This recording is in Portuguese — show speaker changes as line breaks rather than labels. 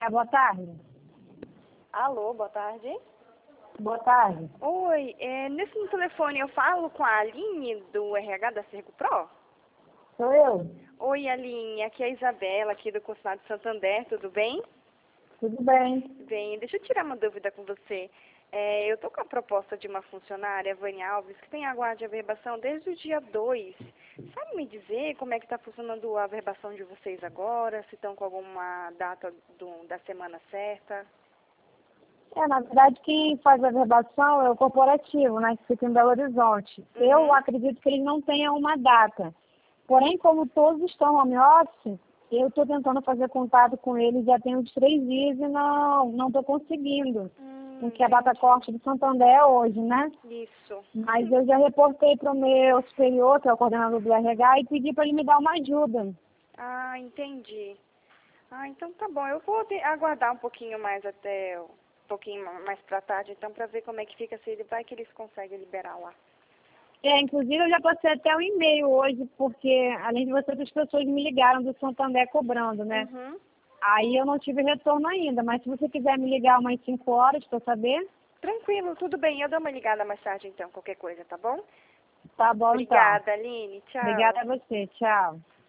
Boa tarde.
Alô, boa tarde.
Boa tarde.
Oi, nesse telefone eu falo com a Aline do RH da Sergo Pro?
Sou eu.
Oi, Aline, aqui é a Isabela, aqui do Consulado de Santander, tudo bem?
Tudo bem?
Bem, deixa eu tirar uma dúvida com você. Eu tô com a proposta de uma funcionária, Vânia Alves, que tem aguarde a averbação desde o dia 2. Sabe me dizer como é que está funcionando a averbação de vocês agora? Se estão com alguma data da semana certa?
Na verdade, quem faz a averbação é o corporativo, né, que fica em Belo Horizonte.
Uhum.
Eu acredito que eles não tenham uma data. Porém, como todos estão home office, eu estou tentando fazer contato com eles já tem uns 3 dias e não estou conseguindo. Porque a data corte do Santander é hoje, né?
Isso.
Mas eu já reportei para o meu superior, que é o coordenador do RH, e pedi para ele me dar uma ajuda.
Ah, entendi. Ah, então tá bom. Eu vou aguardar um pouquinho mais até um pouquinho mais pra tarde, então, pra ver como é que fica, se ele vai que eles conseguem liberar lá.
Inclusive eu já passei até um e-mail hoje, porque além de você, outras pessoas me ligaram do Santander cobrando, né?
Uhum.
Aí eu não tive retorno ainda, mas se você quiser me ligar umas 5 horas para saber,
Tranquilo, tudo bem. Eu dou uma ligada mais tarde, então, qualquer coisa, tá bom?
tá bom então.
Obrigada, Aline. Tchau.
Obrigada a você, tchau.